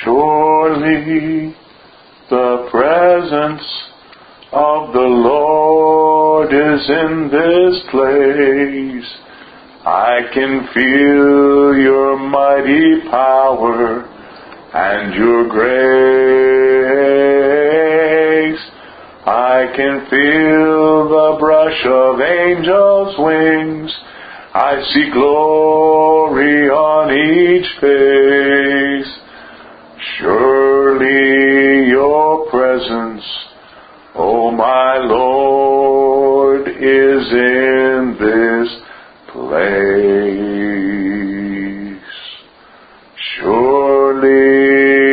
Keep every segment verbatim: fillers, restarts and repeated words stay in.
Surely the presence of the Lord is in this place. I can feel your mighty power and your grace. I can feel the brush of angels' wings. I see glory on each face. Surely your presence, O my Lord, is in this place. Surely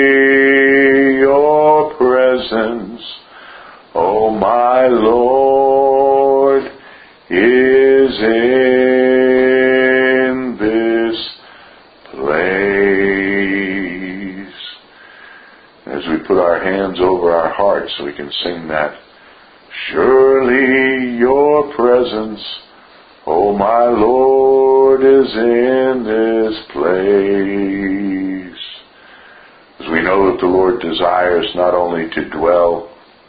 your presence, O my Lord, is in this place. As we put our hands over our hearts, we can sing that. Surely your presence, O my Lord, is in this place. As we know that the Lord desires not only to dwell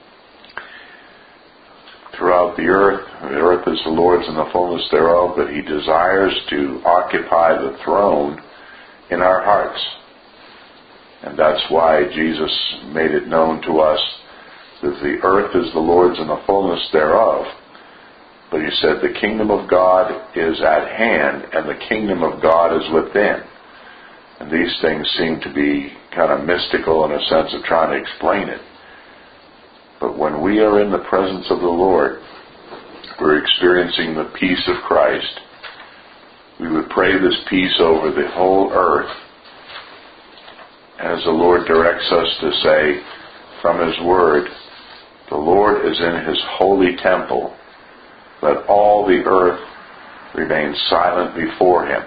throughout the earth, the earth is the Lord's and the fullness thereof, but He desires to occupy the throne in our hearts. And that's why Jesus made it known to us that the earth is the Lord's and the fullness thereof. But He said the kingdom of God is at hand and the kingdom of God is within. And these things seem to be kind of mystical in a sense of trying to explain it. But when we are in the presence of the Lord, we're experiencing the peace of Christ. We would pray this peace over the whole earth. As the Lord directs us to say from His Word, the Lord is in His holy temple. Let all the earth remain silent before Him.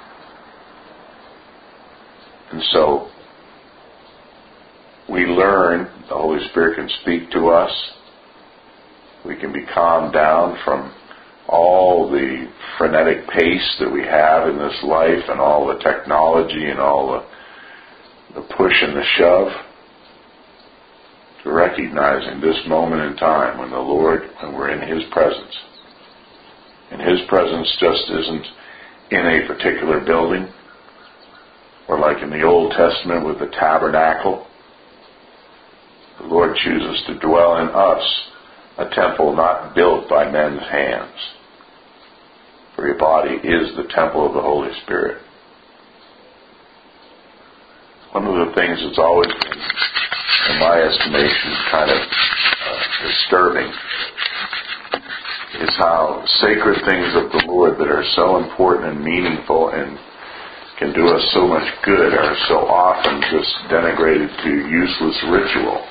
And so, we learn, the Holy Spirit can speak to us. We can be calmed down from all the frenetic pace that we have in this life and all the technology and all the, the push and the shove. To recognizing this moment in time when the Lord, when we're in His presence. And His presence just isn't in a particular building, or like in the Old Testament with the tabernacle. The Lord chooses to dwell in us, a temple not built by men's hands. For your body is the temple of the Holy Spirit. One of the things that's always been, in my estimation, kind of uh, disturbing is how sacred things of the Lord that are so important and meaningful and can do us so much good are so often just denigrated to useless ritual,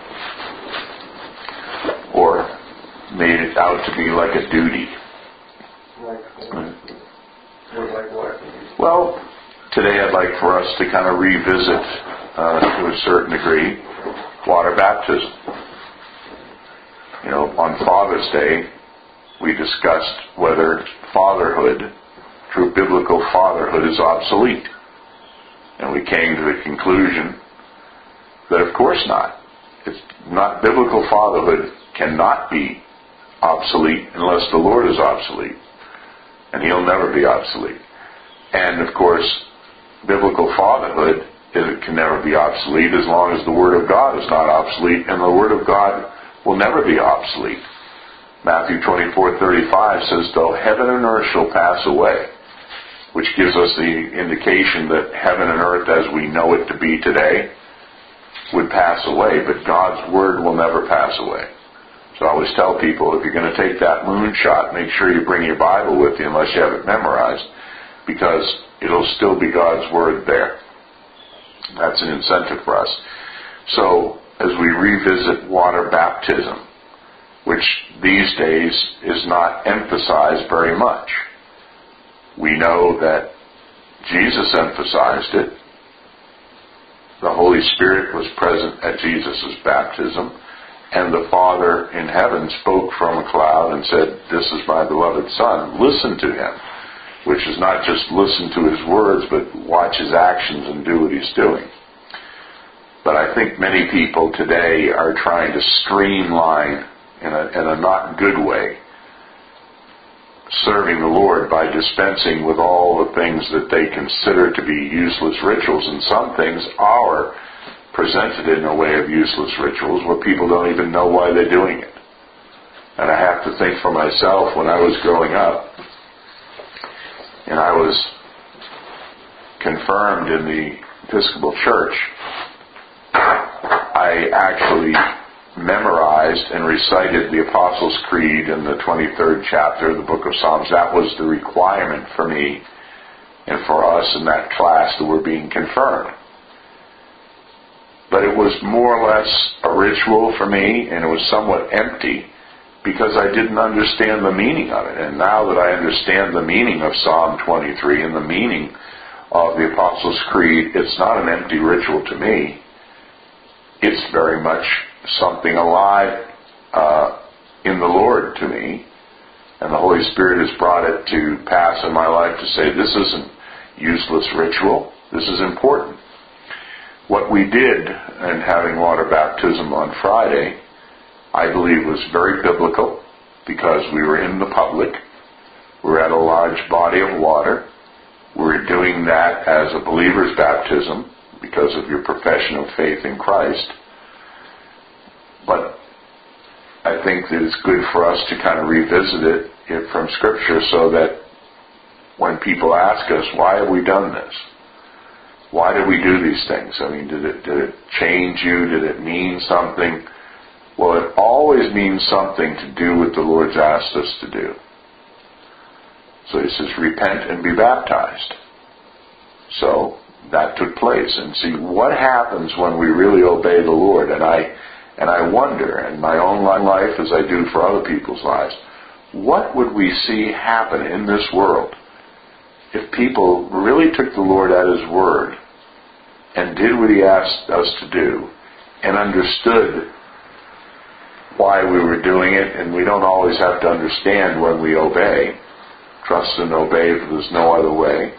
or made it out to be like a duty. Like, like what? Well, today I'd like for us to kind of revisit, uh, to a certain degree, water baptism. You know, on Father's Day, we discussed whether fatherhood, true biblical fatherhood, is obsolete. And we came to the conclusion that of course not. It's not biblical fatherhood cannot be obsolete unless the Lord is obsolete. And He'll never be obsolete. And of course, biblical fatherhood it can never be obsolete as long as the Word of God is not obsolete, and the Word of God will never be obsolete. Matthew twenty-four thirty-five says, though heaven and earth shall pass away, which gives us the indication that heaven and earth as we know it to be today would pass away, but God's Word will never pass away. So I always tell people, if you're going to take that moonshot, make sure you bring your Bible with you unless you have it memorized, because it'll still be God's Word there. That's an incentive for us. So, as we revisit water baptism, which these days is not emphasized very much, we know that Jesus emphasized it. The Holy Spirit was present at Jesus' baptism, and the Father in heaven spoke from a cloud and said, this is my beloved Son, listen to Him. Which is not just listen to His words, but watch His actions and do what He's doing. But I think many people today are trying to streamline in a, in a not good way serving the Lord by dispensing with all the things that they consider to be useless rituals, and some things are presented in a way of useless rituals where people don't even know why they're doing it. And I have to think for myself, when I was growing up and I was confirmed in the Episcopal Church, I actually memorized and recited the Apostles' Creed in the twenty-third chapter of the book of Psalms. That was the requirement for me and for us in that class that were being confirmed. But it was more or less a ritual for me, and it was somewhat empty because I didn't understand the meaning of it. And now that I understand the meaning of Psalm twenty-three and the meaning of the Apostles' Creed, it's not an empty ritual to me. It's very much something alive uh, in the Lord to me, and the Holy Spirit has brought it to pass in my life to say, this isn't useless ritual, this is important. What we did in having water baptism on Friday, I believe, was very biblical, because we were in the public, we were at a large body of water, we were doing that as a believer's baptism because of your profession of faith in Christ. But I think that it's good for us to kind of revisit it, it from Scripture, so that when people ask us, why have we done this? Why did we do these things? I mean, did it, did it change you? Did it mean something? Well, it always means something to do what the Lord's asked us to do. So he says, repent and be baptized. So that took place. And see, what happens when we really obey the Lord? And I and I wonder, in my own life as I do for other people's lives, what would we see happen in this world if people really took the Lord at His word and did what He asked us to do and understood why we were doing it? And we don't always have to understand when we obey. Trust and obey, for there's no other way.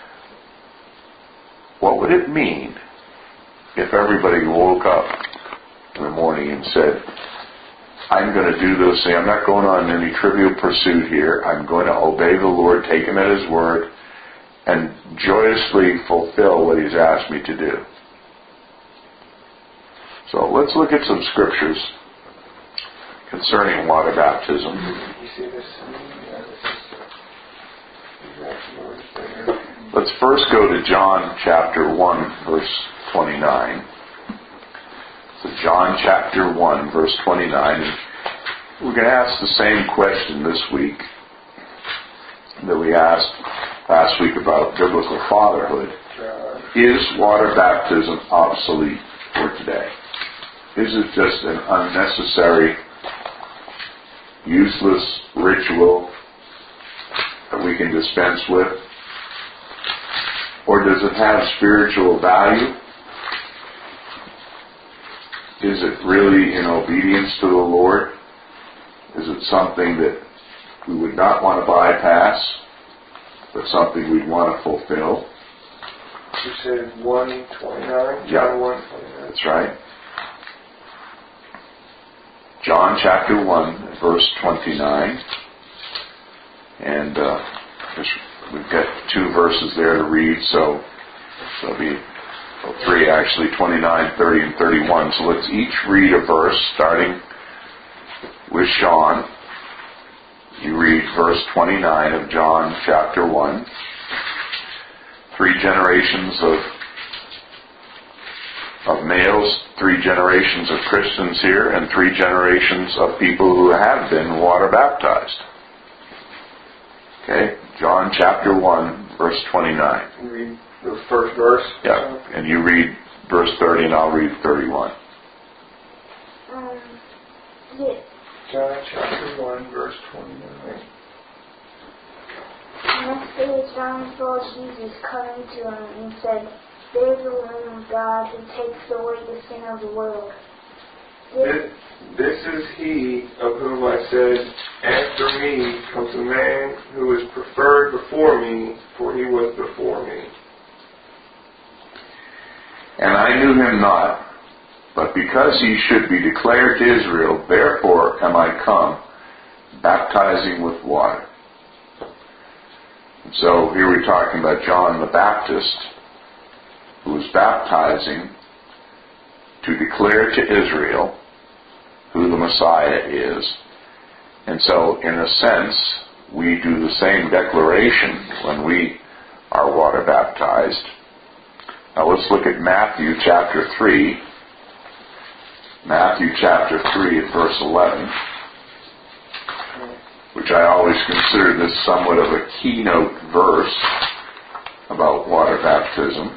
What would it mean if everybody woke up in the morning and said, I'm going to do those things. I'm not going on any trivial pursuit here. I'm going to obey the Lord, take Him at His word, and joyously fulfill what He's asked me to do. So let's look at some scriptures concerning water baptism. You see this? Let's first go to John chapter one, verse twenty-nine. So John chapter one, verse twenty-nine. And we're going to ask the same question this week that we asked last week about biblical fatherhood. Is water baptism obsolete for today? Is it just an unnecessary, useless ritual that we can dispense with? Or does it have spiritual value? Is it really in obedience to the Lord? Is it something that we would not want to bypass, but something we'd want to fulfill? You said one twenty-nine? Yeah, one twenty-nine. That's right. John chapter one, verse twenty-nine. And uh, we've got two verses there to read, so there'll be well, three actually, twenty-nine, thirty, and thirty-one. So let's each read a verse, starting with Sean. You read verse twenty-nine of John chapter one. Three generations of of males, three generations of Christians here, and three generations of people who have been water baptized. Okay, John chapter one, verse twenty-nine. You read the first verse? Yeah, and you read verse thirty, and I'll read thirty-one. Um, yeah. John chapter one, verse twenty-nine. Next day John saw Jesus coming to him and said, There's the Lamb of God who takes away the sin of the world. This, this is he of whom I said, After me comes a man who is preferred before me, for he was before me. And I knew him not, But because he should be declared to Israel, therefore am I come, baptizing with water. And so here we're talking about John the Baptist, who was baptizing to declare to Israel who the Messiah is. And so, in a sense, we do the same declaration when we are water baptized. Now let's look at Matthew chapter three. Matthew chapter three at verse eleven, which I always consider this somewhat of a keynote verse about water baptism.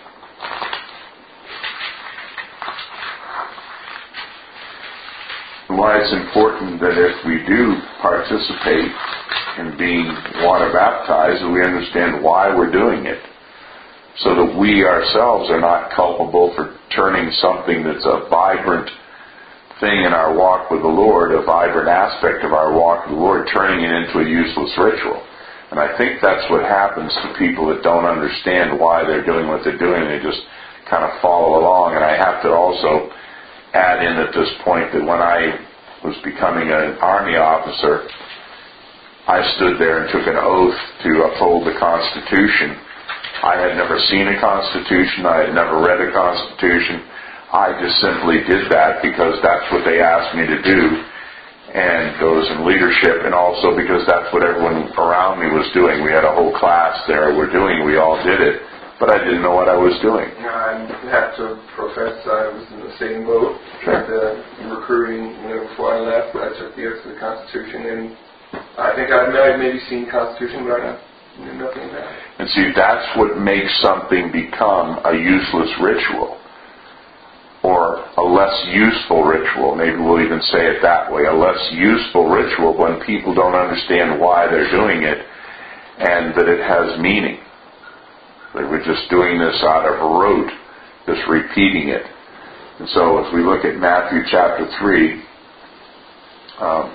And why it's important that if we do participate in being water baptized, that we understand why we're doing it, so that we ourselves are not culpable for turning something that's a vibrant thing in our walk with the Lord, a vibrant aspect of our walk with the Lord, turning it into a useless ritual. And I think that's what happens to people that don't understand why they're doing what they're doing. They just kind of follow along. And I have to also add in at this point that when I was becoming an Army officer, I stood there and took an oath to uphold the Constitution. I had never seen a Constitution. I had never read a Constitution. I just simply did that because that's what they asked me to do, and those in leadership, and also because that's what everyone around me was doing. We had a whole class there were doing, we all did it, but I didn't know what I was doing. I have to profess I was in the same boat. Sure. With the recruiting, you know, before I left, I took the oath to the Constitution, and I think I might have maybe seen Constitution, but I knew nothing about it. And see, that's what makes something become a useless ritual, or a less useful ritual. Maybe we'll even say it that way, a less useful ritual, when people don't understand why they're doing it and that it has meaning. They were just doing this out of rote, just repeating it. And so as we look at Matthew chapter three, um,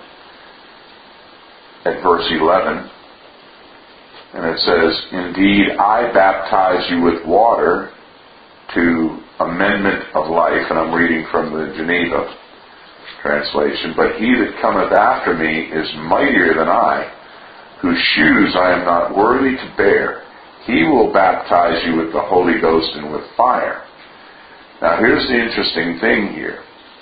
at verse eleven, and it says, "Indeed, I baptize you with water to amendment of life," and I'm reading from the Geneva translation, "but he that cometh after me is mightier than I, whose shoes I am not worthy to bear. He will baptize you with the Holy Ghost and with fire." Now here's the interesting thing here.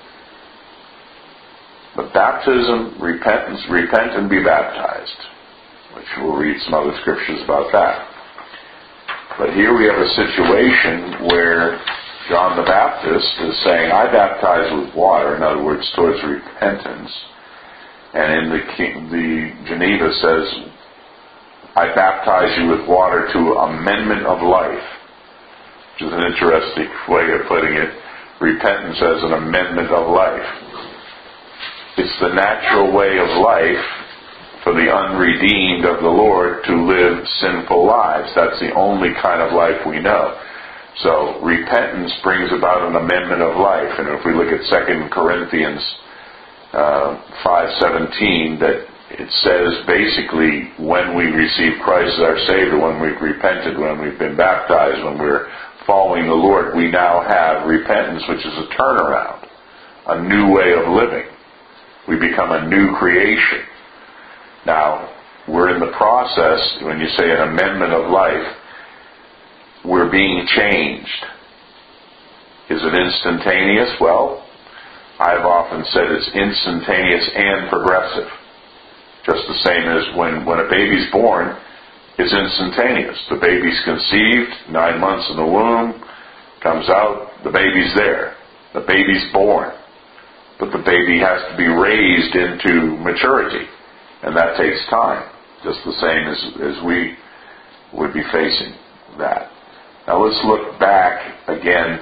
But baptism, repentance, repent and be baptized, which we'll read some other scriptures about that. But here we have a situation where John the Baptist is saying, I baptize with water, in other words, towards repentance. And in the, the Geneva says, I baptize you with water to amendment of life, which is an interesting way of putting it. Repentance as an amendment of life. It's the natural way of life for the unredeemed of the Lord to live sinful lives. That's the only kind of life we know. So repentance brings about an amendment of life. And if we look at Second Corinthians uh, five seventeen, that it says basically when we receive Christ as our Savior, when we've repented, when we've been baptized, when we're following the Lord, we now have repentance, which is a turnaround, a new way of living. We become a new creation. Now, we're in the process, when you say an amendment of life, we're being changed. Is it instantaneous? Well, I've often said it's instantaneous and progressive. Just the same as when, when a baby's born, it's instantaneous. The baby's conceived, nine months in the womb, comes out, the baby's there. The baby's born. But the baby has to be raised into maturity. And that takes time. Just the same as, as we would be facing that. Now let's look back again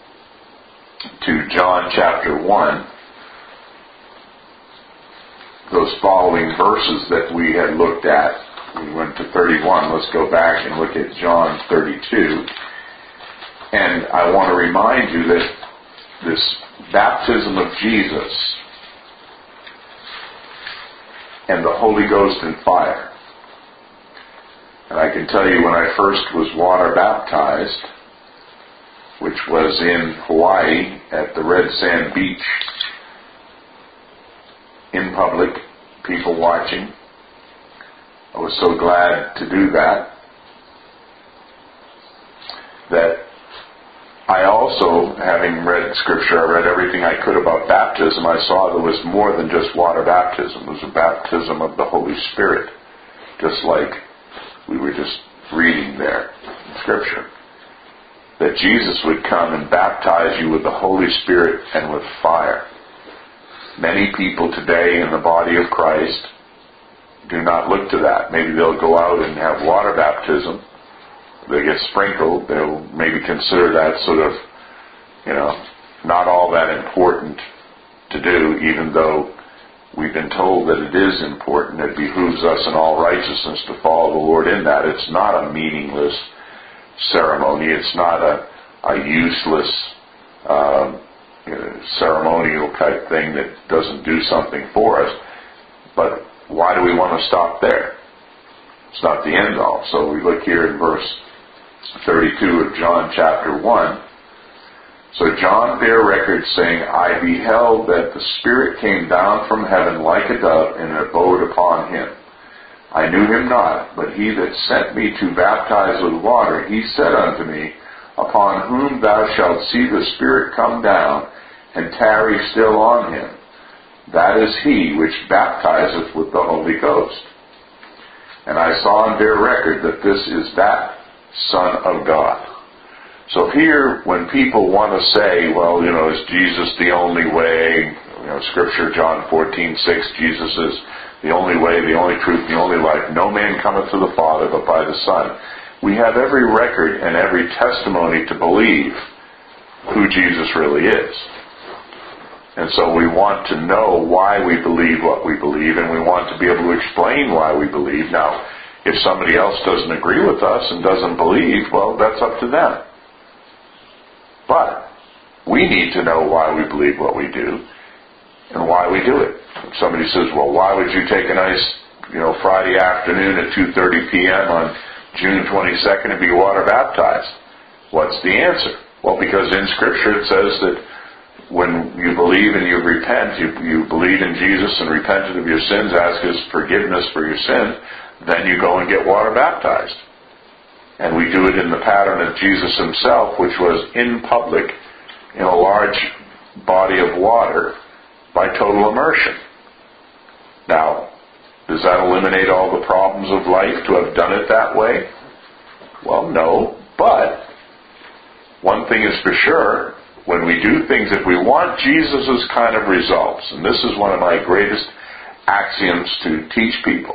to John chapter one. Those following verses that we had looked at, we went to thirty-one. Let's go back and look at John thirty-two. And I want to remind you that this baptism of Jesus and the Holy Ghost and fire. And I can tell you when I first was water baptized which was in Hawaii at the Red Sand Beach, in public, people watching. I was so glad to do that, that I also, having read Scripture, I read everything I could about baptism, I saw there was more than just water baptism. It was a baptism of the Holy Spirit, just like we were just reading there in Scripture. That Jesus would come and baptize you with the Holy Spirit and with fire. Many people today in the body of Christ do not look to that. Maybe they'll go out and have water baptism. They get sprinkled. They'll maybe consider that sort of, you know, not all that important to do, even though we've been told that it is important. It behooves us in all righteousness to follow the Lord in that. It's not a meaningless ceremony. It's not a, a useless um, you know, ceremonial type thing that doesn't do something for us. But why do we want to stop there? It's not the end all. So we look here in verse thirty-two of John chapter one. So John bare record, saying, I beheld that the Spirit came down from heaven like a dove and abode upon him. I knew him not, but he that sent me to baptize with water, he said unto me, Upon whom thou shalt see the Spirit come down, and tarry still on him, that is he which baptizeth with the Holy Ghost. And I saw and bear record that this is that Son of God. So here, when people want to say, well, you know, is Jesus the only way? You know, Scripture, John fourteen six, Jesus is the only way, the only truth, the only life. No man cometh to the Father but by the Son. We have every record and every testimony to believe who Jesus really is. And so we want to know why we believe what we believe, and we want to be able to explain why we believe. Now, if somebody else doesn't agree with us and doesn't believe, well, that's up to them. But we need to know why we believe what we do and why we do it. If somebody says, well, why would you take a nice, you know, Friday afternoon at two thirty p.m. on June twenty-second and be water baptized? What's the answer? Well, because in Scripture it says that when you believe and you repent, you, you believe in Jesus and repented of your sins, ask His forgiveness for your sins, then you go and get water baptized. And we do it in the pattern of Jesus Himself, which was in public, in a large body of water, by total immersion. Now, does that eliminate all the problems of life to have done it that way? Well, no, but one thing is for sure, when we do things, if we want Jesus' kind of results, and this is one of my greatest axioms to teach people,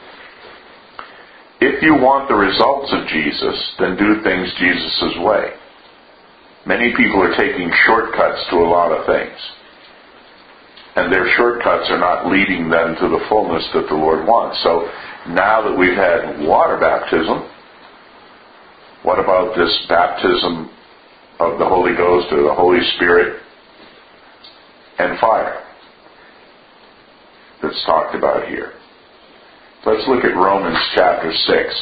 if you want the results of Jesus, then do things Jesus' way. Many people are taking shortcuts to a lot of things. And their shortcuts are not leading them to the fullness that the Lord wants. So now that we've had water baptism, what about this baptism of the Holy Ghost or the Holy Spirit and fire that's talked about here? Let's look at Romans chapter six.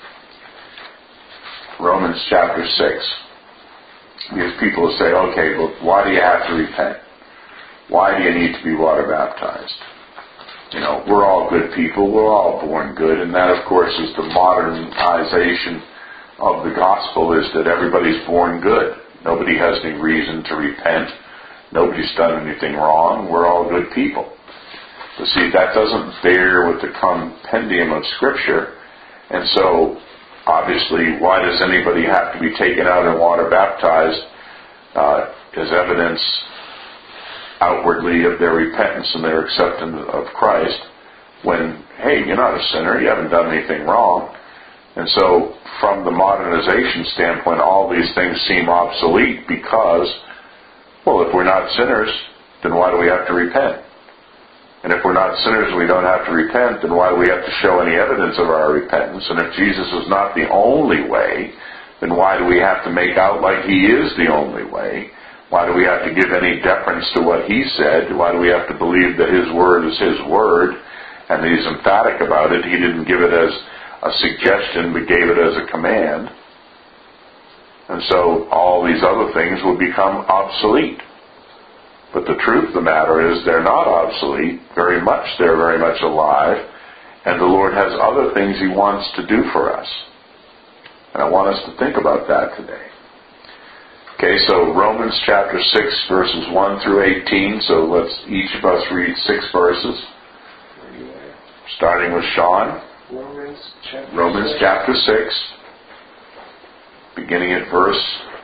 Romans chapter six. Because people will say, okay, well, why do you have to repent? Why do you need to be water baptized? You know, we're all good people. We're all born good. And that, of course, is the modernization of the gospel, is that everybody's born good. Nobody has any reason to repent. Nobody's done anything wrong. We're all good people. But see, that doesn't bear with the compendium of Scripture. And so, obviously, why does anybody have to be taken out and water baptized uh, as evidence outwardly of their repentance and their acceptance of Christ when, hey, you're not a sinner, you haven't done anything wrong. And so, from the modernization standpoint, all these things seem obsolete because, well, if we're not sinners, then why do we have to repent? And if we're not sinners and we don't have to repent, then why do we have to show any evidence of our repentance? And if Jesus is not the only way, then why do we have to make out like He is the only way? Why do we have to give any deference to what He said? Why do we have to believe that His word is His word and that He's emphatic about it? He didn't give it as a suggestion, but gave it as a command. And so all these other things will become obsolete. But the truth of the matter is they're not obsolete. Very much, they're very much alive. And the Lord has other things He wants to do for us. And I want us to think about that today. Okay, so Romans chapter six, verses one through eighteen. So let's each of us read six verses. Starting with Sean. Romans chapter Romans six. chapter six. Beginning at verse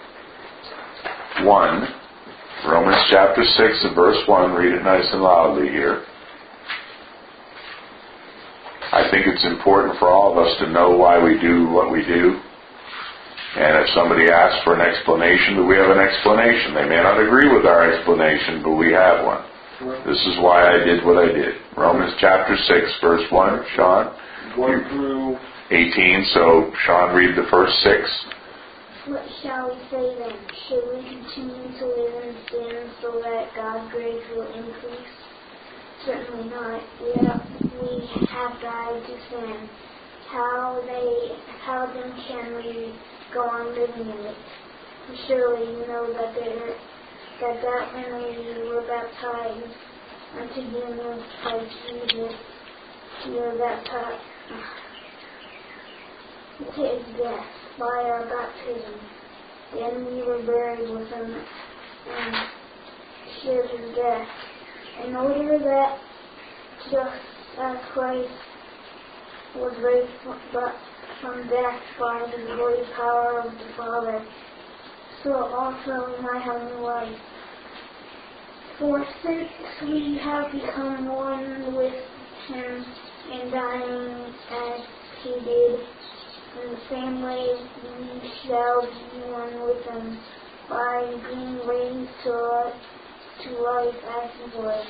one. Romans chapter six and verse one. Read it nice and loudly here. I think it's important for all of us to know why we do what we do. And if somebody asks for an explanation, that we have an explanation. They may not agree with our explanation, but we have one. This is why I did what I did. Romans chapter six, verse one. Sean? one through eighteen. So, Sean, read the first six. What shall we say then? Should we continue to live in sin so that God's grace will increase? Certainly not. We have, we have died to sin. How they, how then can we go on living in it? Surely you know that there, that that when we were baptized unto union with Christ Jesus, we were baptized to His death by our baptism. Then we were buried with Him and shared His death, in order that just as Christ was raised from death by the holy power of the Father, so also we might have new life. For since we have become one with Him in dying as He did, in the same way we shall be one with Him by being raised to, to life as He was.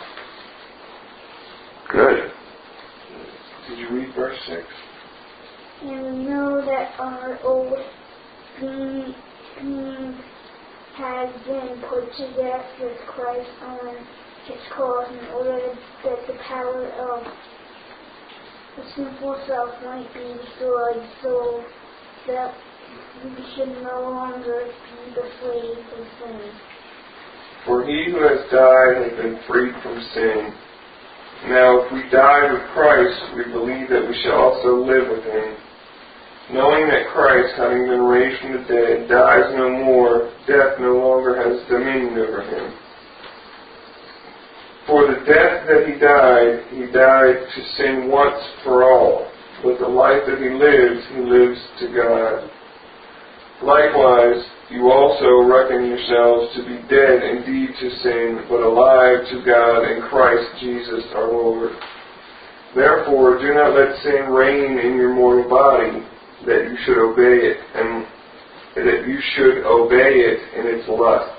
Good. Did you read verse six? And we know that our old being, being has been put to death with Christ on His cross, in order that the power of the sinful self might be destroyed, so that we should no longer be the slaves of sin. For he who has died has been freed from sin. Now if we die with Christ, we believe that we shall also live with Him. Knowing that Christ, having been raised from the dead, dies no more, death no longer has dominion over Him. For the death that He died, He died to sin once for all. But the life that He lives, He lives to God. Likewise, you also reckon yourselves to be dead indeed to sin, but alive to God in Christ Jesus our Lord. Therefore, do not let sin reign in your mortal body, that you should obey it, and that you should obey it in its lusts.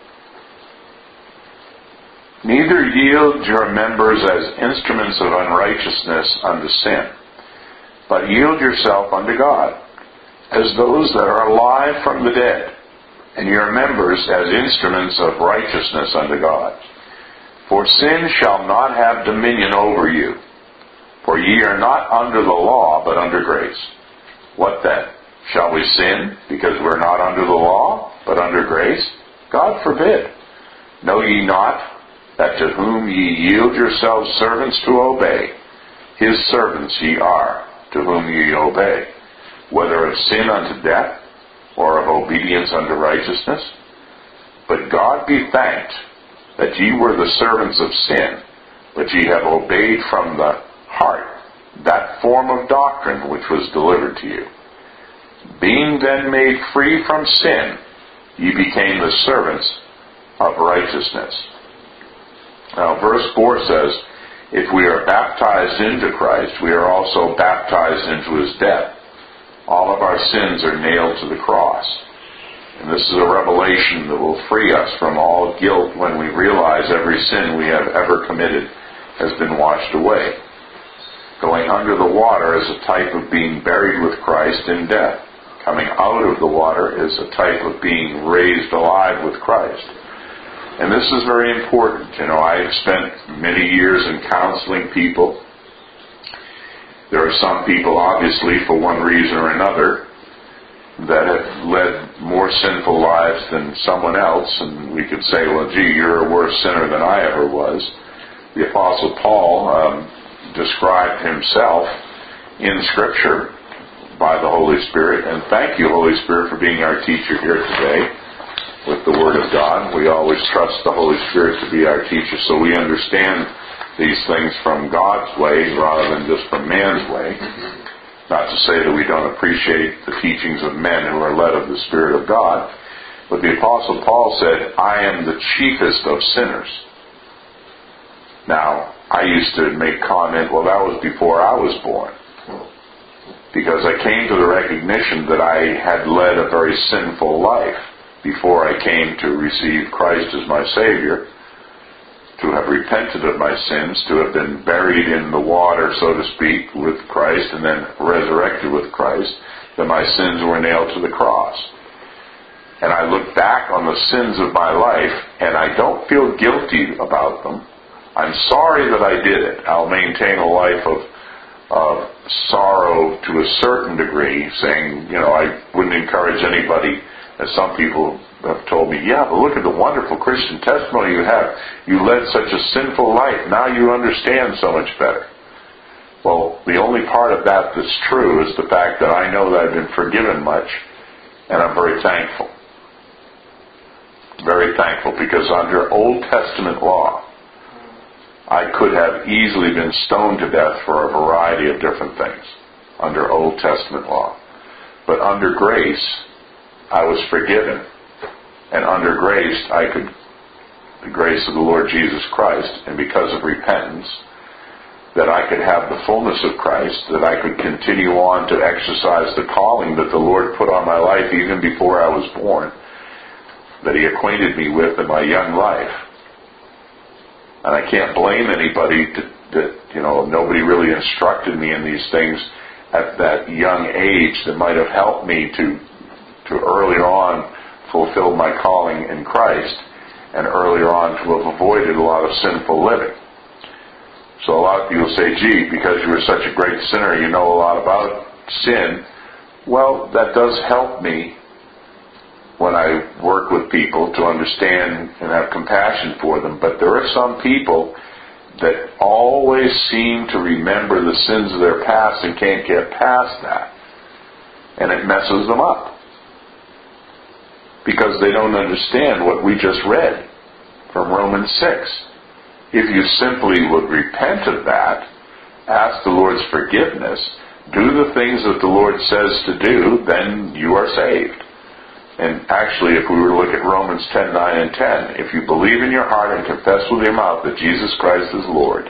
Neither yield your members as instruments of unrighteousness unto sin, but yield yourself unto God, as those that are alive from the dead, and your members as instruments of righteousness unto God. For sin shall not have dominion over you, for ye are not under the law, but under grace. What then? Shall we sin because we're not under the law, but under grace? God forbid. Know ye not that to whom ye yield yourselves servants to obey, His servants ye are, to whom ye obey, whether of sin unto death, or of obedience unto righteousness? But God be thanked that ye were the servants of sin, but ye have obeyed from the heart that form of doctrine which was delivered to you. Being then made free from sin, ye became the servants of righteousness. Now, verse four says, if we are baptized into Christ, we are also baptized into His death. All of our sins are nailed to the cross. And this is a revelation that will free us from all guilt when we realize every sin we have ever committed has been washed away. Going under the water is a type of being buried with Christ in death. Coming out of the water is a type of being raised alive with Christ. And this is very important. You know, I have spent many years in counseling people. There are some people, obviously, for one reason or another, that have led more sinful lives than someone else, and we could say, well, gee, you're a worse sinner than I ever was. The Apostle Paul um, described himself in Scripture by the Holy Spirit, and thank you, Holy Spirit, for being our teacher here today with the Word of God. We always trust the Holy Spirit to be our teacher, so we understand these things from God's way rather than just from man's way. Not to say that we don't appreciate the teachings of men who are led of the Spirit of God, but the Apostle Paul said, I am the chiefest of sinners. Now, I used to make comment, well, that was before I was born. Because I came to the recognition that I had led a very sinful life before I came to receive Christ as my Savior, to have repented of my sins, to have been buried in the water, so to speak, with Christ, and then resurrected with Christ, that my sins were nailed to the cross. And I look back on the sins of my life, and I don't feel guilty about them. I'm sorry that I did it. I'll maintain a life of, of sorrow to a certain degree, saying, you know, I wouldn't encourage anybody, as some people have told me, yeah, but look at the wonderful Christian testimony you have. You led such a sinful life. Now you understand so much better. Well, the only part of that that's true is the fact that I know that I've been forgiven much, and I'm very thankful. Very thankful, because under Old Testament law, I could have easily been stoned to death for a variety of different things under Old Testament law. But under grace, I was forgiven. And under grace, I could, the grace of the Lord Jesus Christ, and because of repentance, that I could have the fullness of Christ, that I could continue on to exercise the calling that the Lord put on my life even before I was born, that He acquainted me with in my young life. And I can't blame anybody to, that, you know, nobody really instructed me in these things at that young age that might have helped me to, to earlier on fulfill my calling in Christ, and earlier on to have avoided a lot of sinful living. So a lot of people say, gee, because you were such a great sinner, you know a lot about sin. Well, that does help me when I work with people to understand and have compassion for them. But there are some people that always seem to remember the sins of their past and can't get past that. And it messes them up, because they don't understand what we just read from Romans six. If you simply would repent of that, ask the Lord's forgiveness, do the things that the Lord says to do, then you are saved. And actually, if we were to look at Romans ten, nine, and ten, if you believe in your heart and confess with your mouth that Jesus Christ is Lord,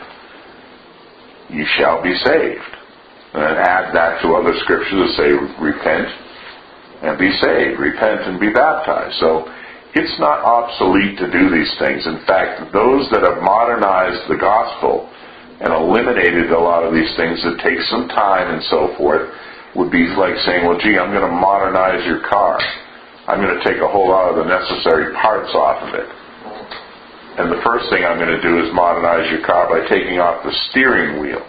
you shall be saved. And then add that to other scriptures that say, repent and be saved, repent and be baptized. So it's not obsolete to do these things. In fact, those that have modernized the gospel and eliminated a lot of these things that take some time and so forth would be like saying, well, gee, I'm going to modernize your car. I'm going to take a whole lot of the necessary parts off of it. And the first thing I'm going to do is modernize your car by taking off the steering wheel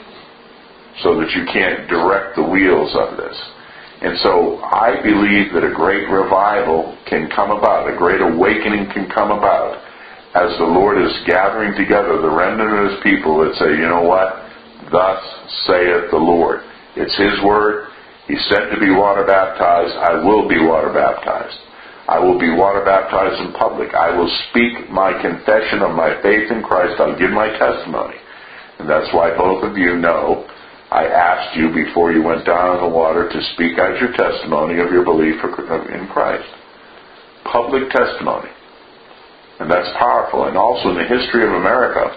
so that you can't direct the wheels of this. And so I believe that a great revival can come about, a great awakening can come about as the Lord is gathering together the remnant of His people that say, you know what? Thus saith the Lord. It's His word. He said to be water baptized. I will be water baptized. I will be water baptized in public. I will speak my confession of my faith in Christ. I'll give my testimony. And that's why both of you know I asked you before you went down in the water to speak out your testimony of your belief in Christ. Public testimony. And that's powerful. And also in the history of America,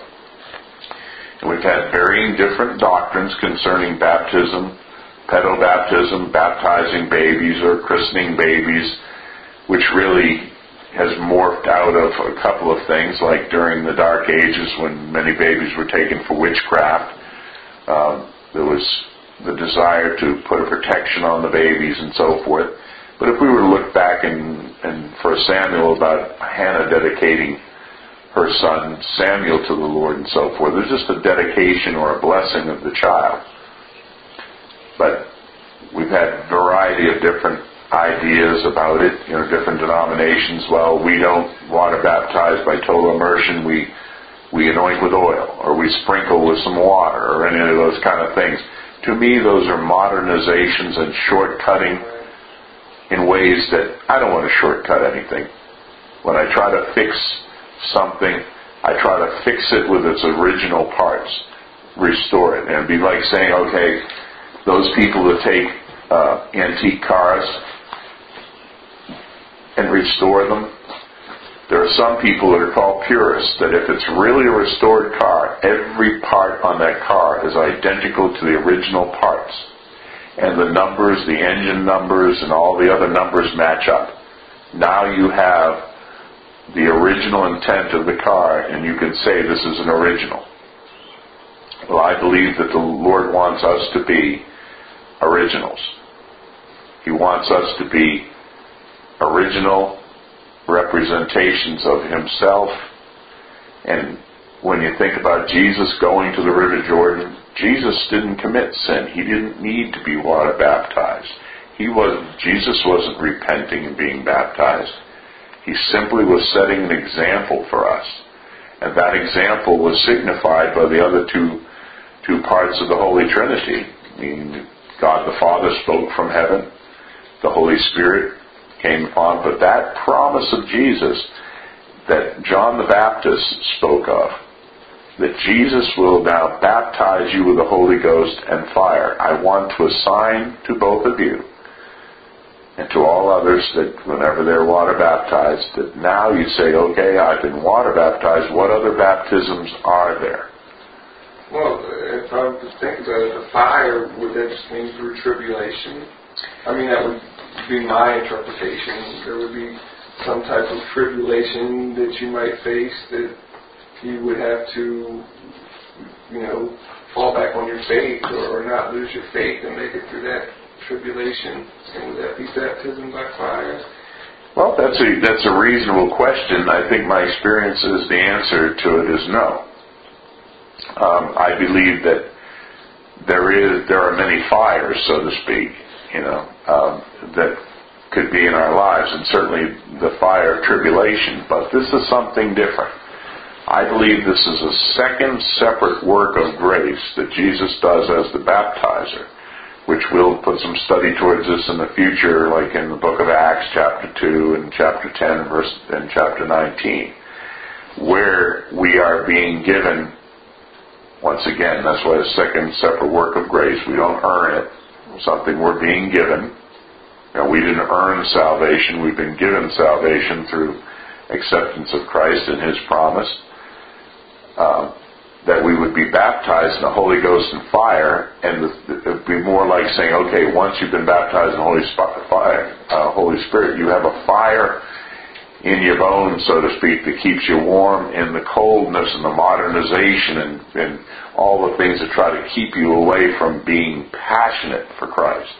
and we've had varying different doctrines concerning baptism, pedobaptism, baptizing babies or christening babies, which really has morphed out of a couple of things, like during the Dark Ages when many babies were taken for witchcraft. Um, There was the desire to put a protection on the babies and so forth. But if we were to look back in, in First Samuel about Hannah dedicating her son Samuel to the Lord and so forth, there's just a dedication or a blessing of the child. But we've had a variety of different ideas about it, you know, different denominations. Well, we don't water baptize by total immersion. We we anoint with oil, or we sprinkle with some water, or any of those kind of things. To me, those are modernizations and shortcutting in ways that I don't want to shortcut anything. When I try to fix something, I try to fix it with its original parts, restore it. And it'd be like saying, okay, those people that take uh, antique cars and restore them, there are some people that are called purists, that if it's really a restored car, every part on that car is identical to the original parts. And the numbers, the engine numbers, and all the other numbers match up. Now you have the original intent of the car, and you can say this is an original. Well, I believe that the Lord wants us to be originals. He wants us to be original representations of Himself. And when you think about Jesus going to the River Jordan, Jesus didn't commit sin. He didn't need to be water baptized. He wasn't, Jesus wasn't repenting and being baptized. He simply was setting an example for us. And that example was signified by the other two two parts of the Holy Trinity. I mean, God the Father spoke from heaven. The Holy Spirit came upon. But that promise of Jesus that John the Baptist spoke of, that Jesus will now baptize you with the Holy Ghost and fire, I want to assign to both of you and to all others that whenever they're water baptized, that now you say, okay, I've been water baptized, what other baptisms are there? Well, if I was to think about it, the fire, would that just mean through tribulation? I mean, that would be my interpretation. There would be some type of tribulation that you might face, that you would have to, you know, fall back on your faith, or, or not lose your faith and make it through that tribulation. And would that be baptism by fire? Well, that's a that's a reasonable question. I think my experience is the answer to it is no. Um, I believe that there is there are many fires, so to speak, you know, um, that could be in our lives, and certainly the fire of tribulation. But this is something different. I believe this is a second separate work of grace that Jesus does as the baptizer, which we'll put some study towards this in the future, like in the book of Acts, chapter two, and chapter ten, and, verse, and chapter nineteen, where we are being given, once again, that's why a second separate work of grace. We don't earn it. Something we're being given. You know, we didn't earn salvation. We've been given salvation through acceptance of Christ and His promise. Uh, that we would be baptized in the Holy Ghost and fire, and it would be more like saying, okay, once you've been baptized in the Holy, Sp- fire, uh, Holy Spirit, you have a fire in your bones, so to speak, that keeps you warm in the coldness and the modernization and, and all the things that try to keep you away from being passionate for Christ.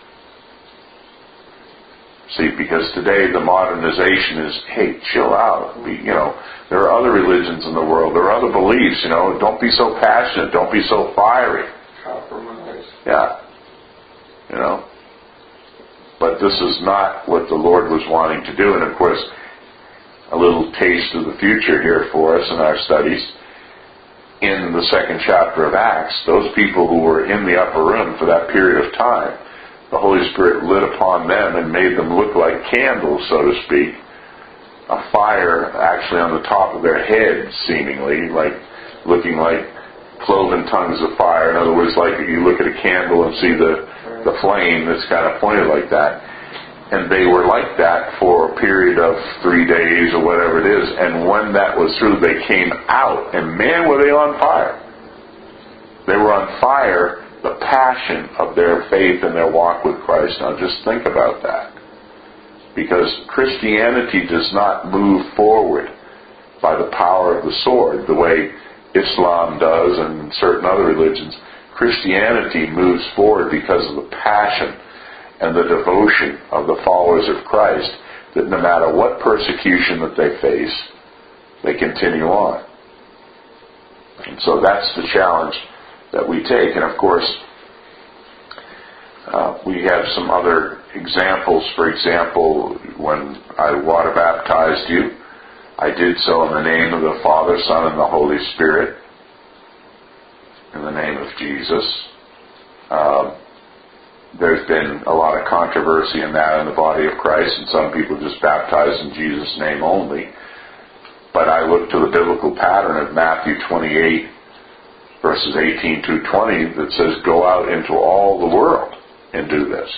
See, because today the modernization is, hey, chill out. Be, you know, there are other religions in the world. There are other beliefs, you know. Don't be so passionate. Don't be so fiery. Compromise. Yeah. You know. But this is not what the Lord was wanting to do. And, of course, a little taste of the future here for us in our studies. In the second chapter of Acts, those people who were in the upper room for that period of time, the Holy Spirit lit upon them and made them look like candles, so to speak. A fire actually on the top of their heads, seemingly, like looking like cloven tongues of fire. In other words, like you look at a candle and see the, the flame that's kind of pointed like that. And they were like that for a period of three days or whatever it is. And when that was through, they came out. And man, were they on fire. They were on fire, the passion of their faith and their walk with Christ. Now just think about that. Because Christianity does not move forward by the power of the sword the way Islam does and certain other religions. Christianity moves forward because of the passion and the devotion of the followers of Christ, that no matter what persecution that they face, they continue on. And so that's the challenge that we take. And of course, uh, we have some other examples. For example, when I water baptized you, I did so in the name of the Father, Son, and the Holy Spirit, in the name of Jesus. Um, there's been a lot of controversy in that in the body of Christ, and some people just baptize in Jesus' name only. But I look to the biblical pattern of Matthew twenty-eight, verses eighteen to twenty, that says, go out into all the world and do this.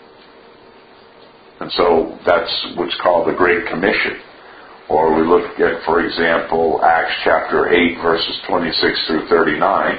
And so that's what's called the Great Commission. Or we look at, for example, Acts chapter eight, verses twenty-six through thirty-nine.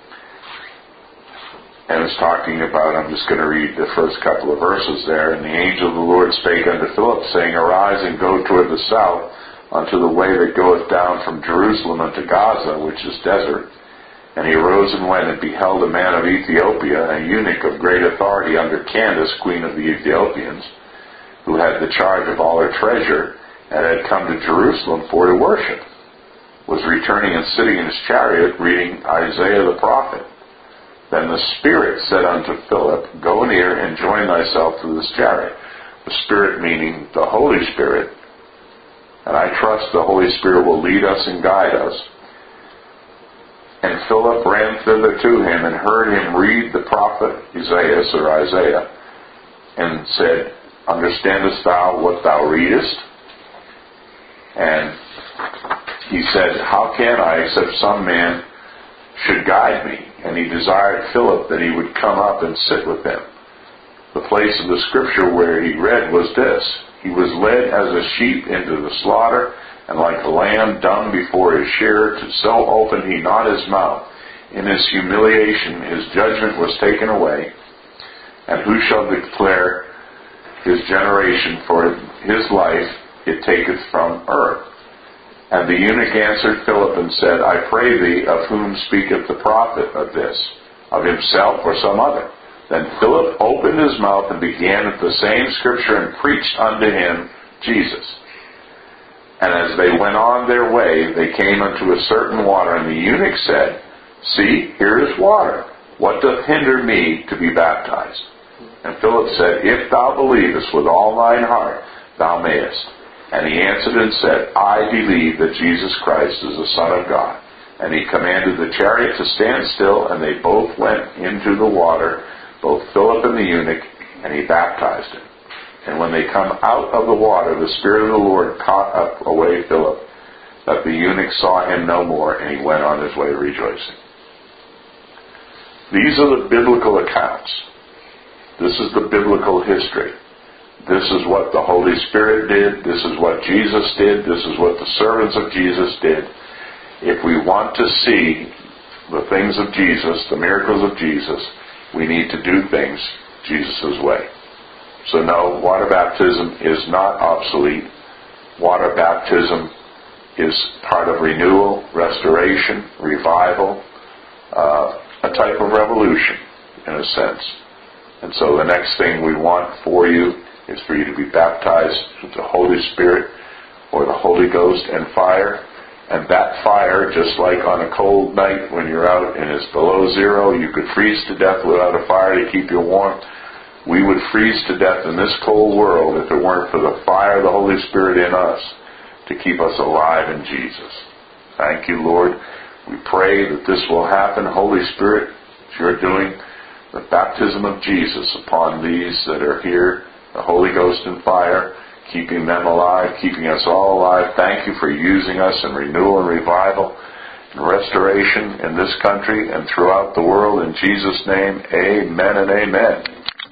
And it's talking about, I'm just going to read the first couple of verses there. And the angel of the Lord spake unto Philip, saying, arise and go toward the south, unto the way that goeth down from Jerusalem unto Gaza, which is desert. And he arose and went, and beheld a man of Ethiopia, a eunuch of great authority under Candace, queen of the Ethiopians, who had the charge of all her treasure, and had come to Jerusalem for to worship, was returning and sitting in his chariot, reading Isaiah the prophet. Then the Spirit said unto Philip, go near and join thyself to this chariot. The Spirit meaning the Holy Spirit. And I trust the Holy Spirit will lead us and guide us. And Philip ran thither to him and heard him read the prophet Isaiah, or Isaiah, and said, understandest thou what thou readest? And he said, how can I, except some man should guide me? And he desired Philip that he would come up and sit with him. The place of the scripture where he read was this: he was led as a sheep into the slaughter, and like a lamb dumb before his shearer, so opened he not his mouth. In his humiliation his judgment was taken away. And who shall declare his generation? For his life it taketh from earth. And the eunuch answered Philip and said, I pray thee, of whom speaketh the prophet of this? Of himself or some other? Then Philip opened his mouth and began at the same scripture and preached unto him Jesus. And as they went on their way, they came unto a certain water, and the eunuch said, see, here is water. What doth hinder me to be baptized? And Philip said, if thou believest with all thine heart, thou mayest. And he answered and said, I believe that Jesus Christ is the Son of God. And he commanded the chariot to stand still, and they both went into the water, both Philip and the eunuch, and he baptized him. And when they come out of the water, the Spirit of the Lord caught up away Philip, that the eunuch saw him no more, and he went on his way rejoicing. These are the biblical accounts. This is the biblical history. This is what the Holy Spirit did. This is what Jesus did. This is what the servants of Jesus did. If we want to see the things of Jesus, the miracles of Jesus, we need to do things Jesus' way. So no, water baptism is not obsolete. Water baptism is part of renewal, restoration, revival, uh, a type of revolution, in a sense. And so the next thing we want for you is for you to be baptized with the Holy Spirit or the Holy Ghost and fire. And that fire, just like on a cold night when you're out and it's below zero, you could freeze to death without a fire to keep you warm. We would freeze to death in this cold world if it weren't for the fire of the Holy Spirit in us to keep us alive in Jesus. Thank you, Lord. We pray that this will happen. Holy Spirit, as you're doing the baptism of Jesus upon these that are here, the Holy Ghost and fire, keeping them alive, keeping us all alive. Thank you for using us in renewal and revival and restoration in this country and throughout the world. In Jesus' name, amen and amen.